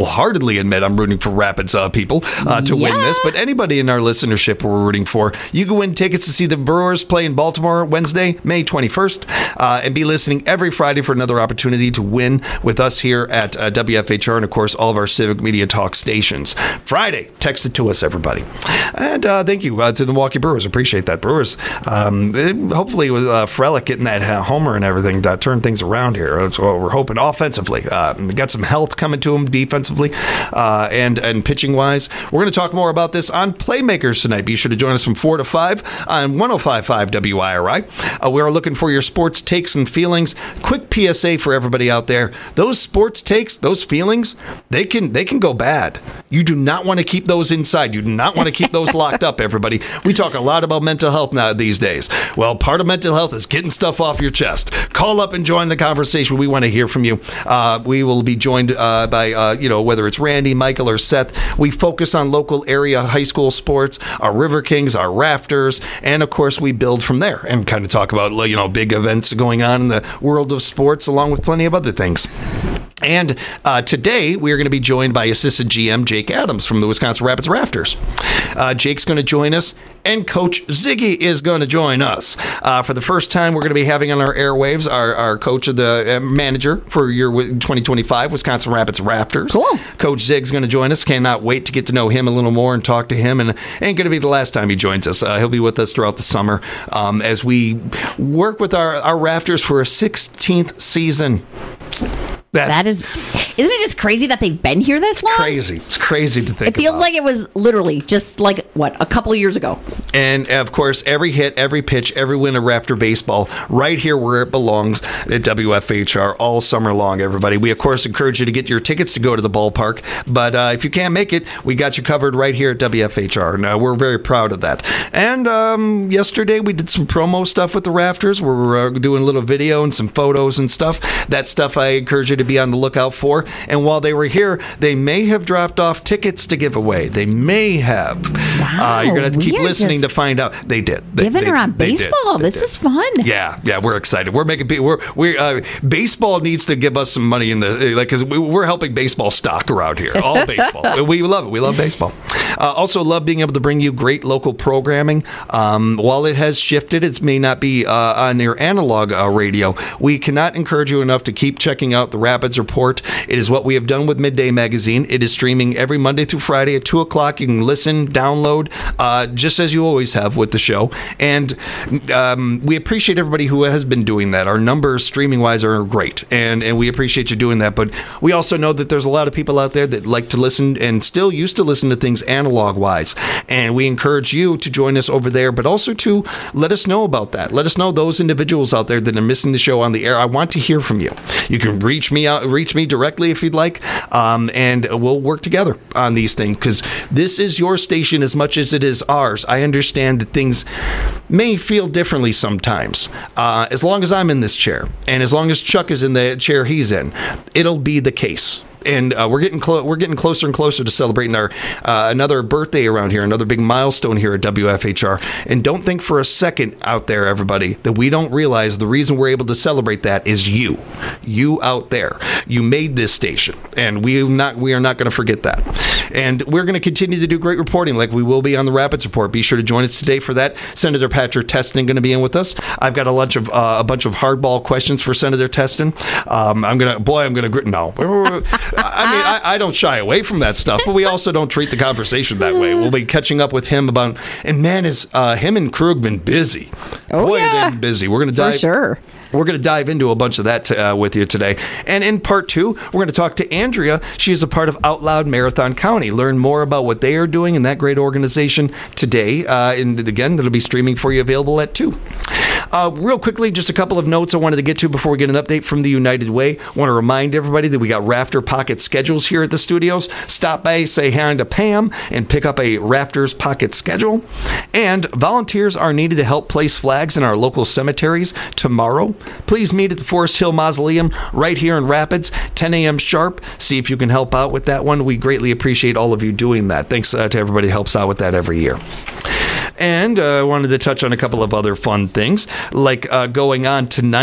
wholeheartedly admit I'm rooting for Rapids uh, people uh, to yeah. win this, but anybody in our listenership we're rooting for, you can win tickets to see the Brewers play in Baltimore Wednesday, May twenty-first, uh, and be listening every Friday for another opportunity to win with us here at uh, W F H R and, of course, all of our Civic Media Talk stations. Friday, text it to us, everybody. And uh, thank you uh, to the Milwaukee Brewers. Appreciate that. Brewers, um, it, hopefully with uh, Frelick getting that uh, homer and everything to turn things around here. That's what we're hoping offensively. Uh, got some health coming to them defensively uh, and, and pitching-wise. We're going to talk more about this on Playmakers tonight. Be sure to join us from four to five on one oh five point five W I R I. Uh, we are looking for your sports takes and feelings. Quick P S A for everybody out there. Those sports takes, those feelings, they can they can go bad. You do not want to keep those inside. You do not want to keep those locked up, everybody. We talk a lot about mental health now these days. Well, part of mental health is getting stuff off your chest. Call up and join the conversation. We want to hear from you. Uh, we will be joined uh, by, uh, you know, whether it's Randy, Michael, or Seth. We focus on local area high school sports, our River Kings, our Rafters, and, of course, we build from there and kind of talk about, you know, big events going on in the world of sports along with plenty of other things. And uh, today, we are going to be joined by Assistant G M Jake Adams from the Wisconsin Rapids Rafters. Uh, Jake's going to join us, and Coach Ziggy is going to join us. Uh, for the first time, we're going to be having on our airwaves our, our coach of the uh, manager for your twenty twenty-five Wisconsin Rapids Rafters. Cool. Coach Zig's going to join us. Cannot wait to get to know him a little more and talk to him. And ain't going to be the last time he joins us. Uh, he'll be with us throughout the summer um, as we work with our, our Rafters for a sixteenth season. That's that is, isn't it just crazy that they've been here this long? Crazy. It's crazy to think It feels about. like it was literally just like, what, a couple of years ago. And, of course, every hit, every pitch, every win of Raptor baseball, right here where it belongs at W F H R all summer long, everybody. We, of course, encourage you to get your tickets to go to the ballpark. But uh, if you can't make it, we got you covered right here at W F H R. Now, we're very proud of that. And um, yesterday, we did some promo stuff with the Rafters. We're uh, doing a little video and some photos and stuff. That stuff I encourage you to be on the lookout for. And while they were here, they may have dropped off tickets to give away. They may have. Wow, uh, you're going to have to keep listening just to find out. They did. They, giving they, her on they baseball. Did. This did. is fun. Yeah, yeah, we're excited. We're making we're we uh, baseball needs to give us some money in the like because we, we're helping baseball stock around here. All baseball. We love it. We love baseball. Uh, also, love being able to bring you great local programming. Um, while it has shifted, it may not be uh, on your analog uh, radio. We cannot encourage you enough to keep checking out the Rapids Report. It is what we have done with Midday Magazine. It is streaming every Monday through Friday at two o'clock. You can listen, download, uh, just as you always have with the show. And um, we appreciate everybody who has been doing that. Our numbers streaming-wise are great, and, and we appreciate you doing that. But we also know that there's a lot of people out there that like to listen and still used to listen to things analog-wise. And we encourage you to join us over there, but also to let us know about that. Let us know those individuals out there that are missing the show on the air. I want to hear from you. You can reach me out, reach me directly if you'd like, um, and we'll work together on these things because this is your station as much as it is ours. I understand that things may feel differently sometimes. Uh, as long as I'm in this chair, and as long as Chuck is in the chair he's in, it'll be the case. And uh, we're getting clo- we're getting closer and closer to celebrating our uh, another birthday around here, another big milestone here at W F H R. And don't think for a second out there, everybody, that we don't realize the reason we're able to celebrate that is you, you out there. You made this station, and we not we are not going to forget that. And we're going to continue to do great reporting, like we will be on the Rapids Report. Be sure to join us today for that. Senator Patrick Testin going to be in with us. I've got a bunch of uh, a bunch of hardball questions for Senator Testin. Um, I'm gonna boy, I'm gonna grit no. I mean, I, I don't shy away from that stuff, but we also don't treat the conversation that way. We'll be catching up with him about, and man, is uh, him and Krug been busy. Oh, Boy, yeah. they've been busy. We're going to dive. For sure. We're going to dive into a bunch of that uh, with you today. And in part two, we're going to talk to Andrea. She is a part of Out Loud Marathon County. Learn more about what they are doing in that great organization today. Uh, and again, that'll be streaming for you, available at two. Uh, real quickly, just a couple of notes I wanted to get to before we get an update from the United Way. I want to remind everybody that we got Rafter Pocket schedules here at the studios. Stop by, say hi to Pam, and pick up a Rafters Pocket schedule. And volunteers are needed to help place flags in our local cemeteries tomorrow. Please meet at the Forest Hill Mausoleum right here in Rapids, ten a.m. sharp. See if you can help out with that one. We greatly appreciate all of you doing that. Thanks uh, to everybody who helps out with that every year. And I uh, wanted to touch on a couple of other fun things, like uh, going on tonight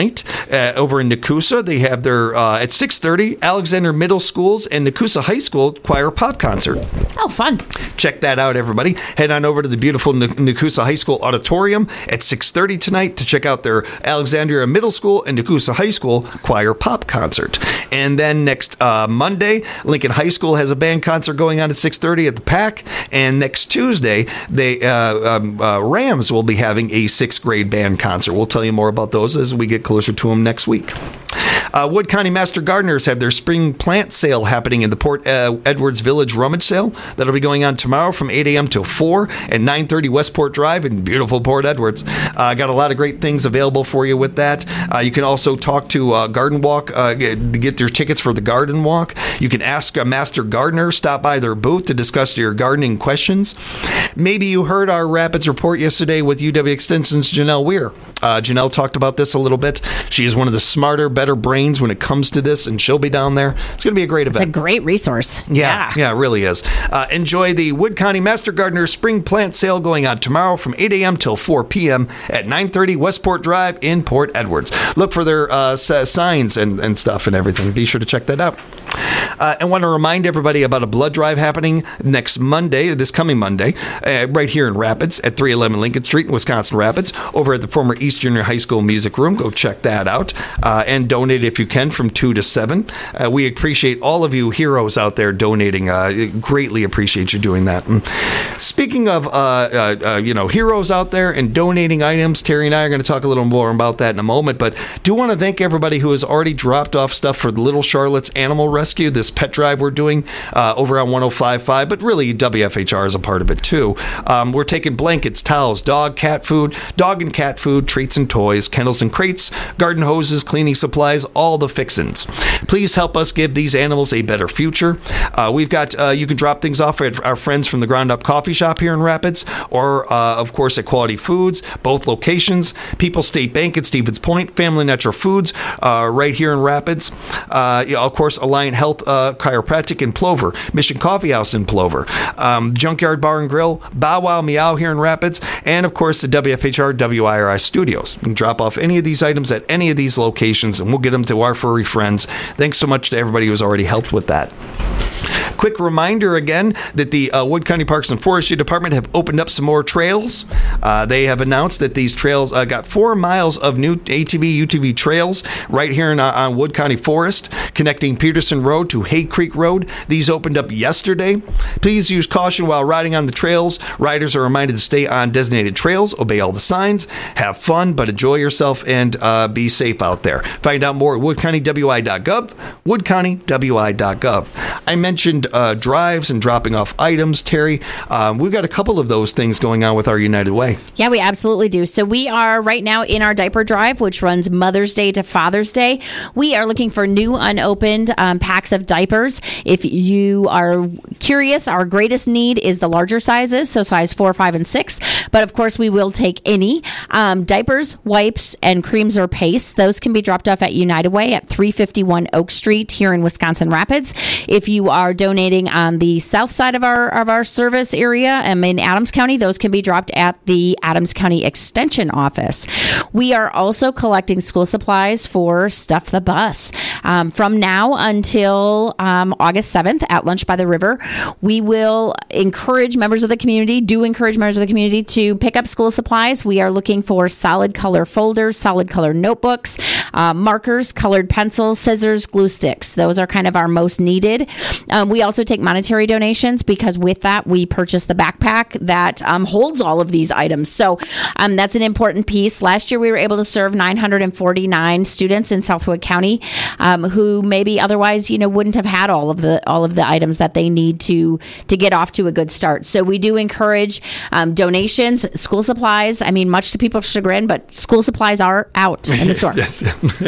Uh, over in Nakusa, they have their, uh, at six thirty, Alexander Middle Schools and Nakusa High School choir pop concert. Oh, fun. Check that out, everybody. Head on over to the beautiful N- Nakusa High School auditorium at six thirty tonight to check out their Alexandria Middle School and Nakusa High School choir pop concert. And then next uh, Monday, Lincoln High School has a band concert going on at six thirty at the P A C. And next Tuesday, they uh, um, uh, Rams will be having a sixth grade band concert. We'll tell you more about those as we get closer to them next week. Uh, Wood County Master Gardeners have their spring plant sale happening in the Port uh, Edwards Village Rummage Sale. That'll be going on tomorrow from eight a.m. till four at nine thirty Westport Drive in beautiful Port Edwards. Uh, got a lot of great things available for you with that. Uh, you can also talk to uh, Garden Walk uh, get, get your tickets for the Garden Walk. You can ask a Master Gardener, stop by their booth to discuss your gardening questions. Maybe you heard our Rapids report yesterday with U W Extension's Janelle Weir. Uh, Janelle talked about this a little bit. She is one of the smarter, better brains when it comes to this, and she'll be down there. It's going to be a great event. It's a great resource. Yeah, yeah, yeah, it really is. Uh, enjoy the Wood County Master Gardener Spring Plant Sale going on tomorrow from eight a.m. till four p.m. at nine thirty Westport Drive in Port Edwards. Look for their uh, s- signs and, and stuff and everything. Be sure to check that out. Uh, I want to remind everybody about a blood drive happening next Monday, this coming Monday, uh, right here in Rapids at three eleven Lincoln Street in Wisconsin Rapids, over at the former East Junior High School Music Room. Go check that out uh, and donate if you can from two to seven. Uh, we appreciate all of you heroes out there donating. Uh, greatly appreciate you doing that. And speaking of, uh, uh, uh, you know, heroes out there and donating items, Terry and I are going to talk a little more about that in a moment, but do want to thank everybody who has already dropped off stuff for the Little Charlotte's Animal Rescue, this pet drive we're doing uh, over on one oh five point five, but really W F H R is a part of it too. Um, we're taking blankets, towels, dog, cat food, dog and cat food, treats and toys, kennels and crates, garden hoses, cleaning supplies, all the fixins. Please help us give these animals a better future. Uh, we've got, uh, you can drop things off at our friends from the Ground Up Coffee Shop here in Rapids, or uh, of course at Quality Foods, both locations, People's State Bank at Stevens Point, Family Natural Foods uh, right here in Rapids, uh, yeah, of course Alliant Health uh, Chiropractic in Plover, Mission Coffee House in Plover, um, Junkyard Bar and Grill, Bow Wow Meow here in Rapids, and of course the W F H R W I R I studios. You can drop off any of these items at any of these locations and we'll get them to our furry friends. Thanks so much to everybody who's already helped with that. Quick reminder again that the uh, Wood County Parks and Forestry Department have opened up some more trails. Uh, they have announced that these trails uh, got four miles of new A T V, U T V trails right here in, uh, on Wood County Forest, connecting Peterson Road to Hay Creek Road. These opened up yesterday. Please use caution while riding on the trails. Riders are reminded to stay on designated trails, obey all the signs, have fun, but enjoy yourself and uh, be safe out there. Find out more at wood county w i dot gov, wood county w i dot gov. I mentioned uh, drives and dropping off items, Terry. Um, we've got a couple of those things going on with our United Way. Yeah, we absolutely do. So we are right now in our diaper drive, which runs Mother's Day to Father's Day. We are looking for new unopened um, packs of diapers. If you are curious, our greatest need is the larger sizes, so size four, five, and six. But of course, we will take any. Um, diapers, wipes, and creams or pastes. Those can be dropped off at United Way at three fifty-one Oak Street here in Wisconsin Rapids. If you are donating on the south side of our of our service area um, in Adams County, those can be dropped at the Adams County Extension Office. We are also collecting school supplies for Stuff the Bus. Um, from now until um, August seventh at Lunch by the River, we will encourage members of the community, do encourage members of the community to pick up school supplies. We are looking for solid color folders, solid color notebooks, uh, markers, colored pencils, scissors, glue sticks. Those are kind of our most needed. Um, we also take monetary donations because with that, we purchase the backpack that um, holds all of these items. So um, that's an important piece. Last year, we were able to serve nine hundred forty-nine students in Southwood County um, who maybe otherwise, you know, wouldn't have had all of the all of the items that they need to to get off to a good start. So we do encourage um, donations, school supplies. I mean, much to people's chagrin, but school supplies are out in the store. Yes.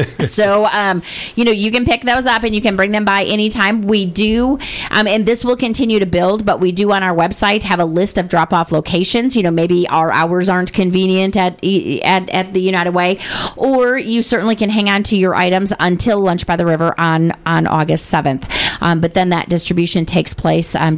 So, um, you know, you can pick those up and you can bring them by anytime. We do, um, and this will continue to build, but we do on our website have a list of drop-off locations. You know, maybe our hours aren't convenient at at, at the United Way, or you certainly can hang on to your items until Lunch by the River on, on August seventh. Um, but then that distribution takes place um, just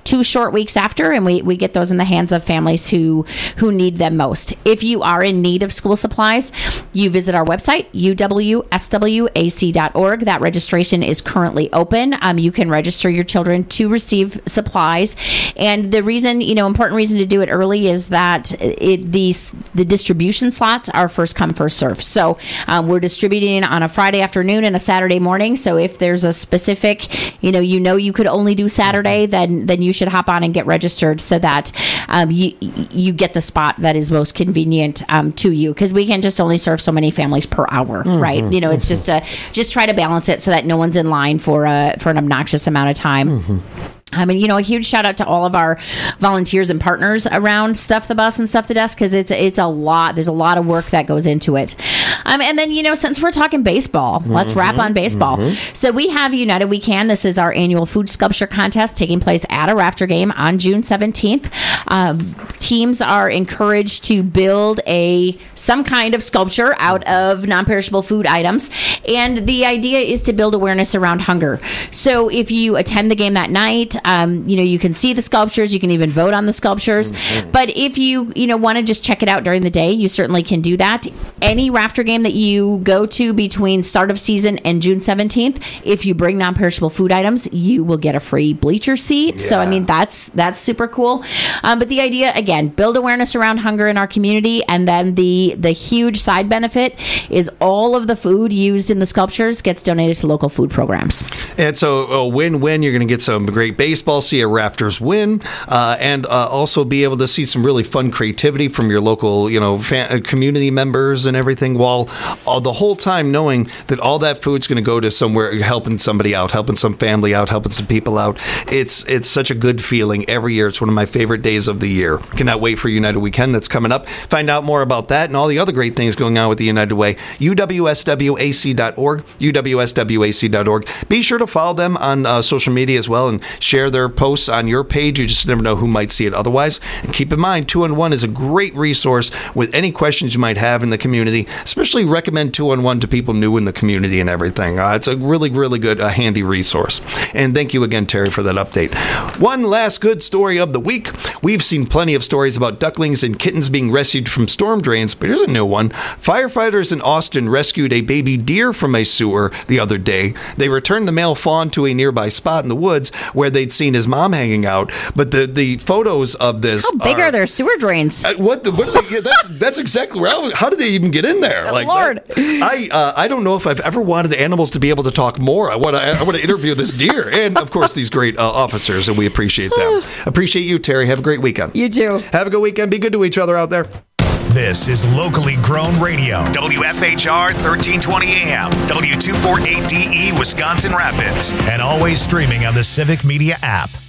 two short weeks after, and we, we get those in the hands of families who who need them most. If you are in need of school supplies, you visit our website, U W S W A C dot org. That registration is currently open. Um, you can register your children to receive supplies. And the reason, you know, important reason to do it early is that it, these the distribution slots are first come, first serve. So um, we're distributing on a Friday afternoon and a Saturday morning. So if there's a specific, you know, you know you could only do Saturday, then then you should hop on and get registered so that um, you you get the spot that is most convenient um, to you, because we can just only serve so many families per hour, mm-hmm, right? You know, it's mm-hmm. just a just try to balance it so that no one's in line for a for an obnoxious amount of time. Mm-hmm. I mean, you know, a huge shout out to all of our volunteers and partners around Stuff the Bus and Stuff the Desk, because it's it's a lot. There's a lot of work that goes into it. Um, and then, you know, since we're talking baseball, mm-hmm, let's wrap on baseball. Mm-hmm. So we have United We Can. This is our annual food sculpture contest taking place at a Rafter game on June seventeenth. Um, teams are encouraged to build a some kind of sculpture out of non-perishable food items. And the idea is to build awareness around hunger. So if you attend the game that night, Um, you know, you can see the sculptures. You can even vote on the sculptures. Mm-hmm. But if you, you know, want to just check it out during the day, you certainly can do that. Any Rafter game that you go to between start of season and June seventeenth, if you bring non-perishable food items, you will get a free bleacher seat. Yeah. So, I mean, that's that's super cool. Um, but the idea, again, build awareness around hunger in our community. And then the, the huge side benefit is all of the food used in the sculptures gets donated to local food programs. And so a win-win. You're going to get some great base baseball, see a Rafters win, uh, and uh, also be able to see some really fun creativity from your local, you know, fan, community members and everything, while all, the whole time knowing that all that food's going to go to somewhere, helping somebody out, helping some family out, helping some people out. It's it's such a good feeling every year. It's one of my favorite days of the year. Cannot wait for United Weekend that's coming up. Find out more about that and all the other great things going on with the United Way. U W S W A C dot org, U W S W A C dot org. Be sure to follow them on uh, social media as well and share their posts on your page. You just never know who might see it otherwise. And keep in mind, two one one is a great resource with any questions you might have in the community. Especially recommend two one one to people new in the community and everything. Uh, it's a really, really good, uh, handy resource. And thank you again, Terry, for that update. One last good story of the week. We've seen plenty of stories about ducklings and kittens being rescued from storm drains, but here's a new one. Firefighters in Austin rescued a baby deer from a sewer the other day. They returned the male fawn to a nearby spot in the woods where they'd seen his mom hanging out. But the, the photos of this How big are, are their sewer drains? Uh, what, the, what are they, that's, that's exactly where I was, how did they even get in there? Oh, like Lord. That, I uh, I don't know if I've ever wanted animals to be able to talk more. I want to I want to interview this deer. And, of course, these great uh, officers, and we appreciate them. Appreciate you, Terry. Have a great weekend. You too. Have a good weekend. Be good to each other out there. This is locally grown radio. W F H R thirteen twenty A M, W two forty-eight D E, Wisconsin Rapids. And always streaming on the Civic Media app.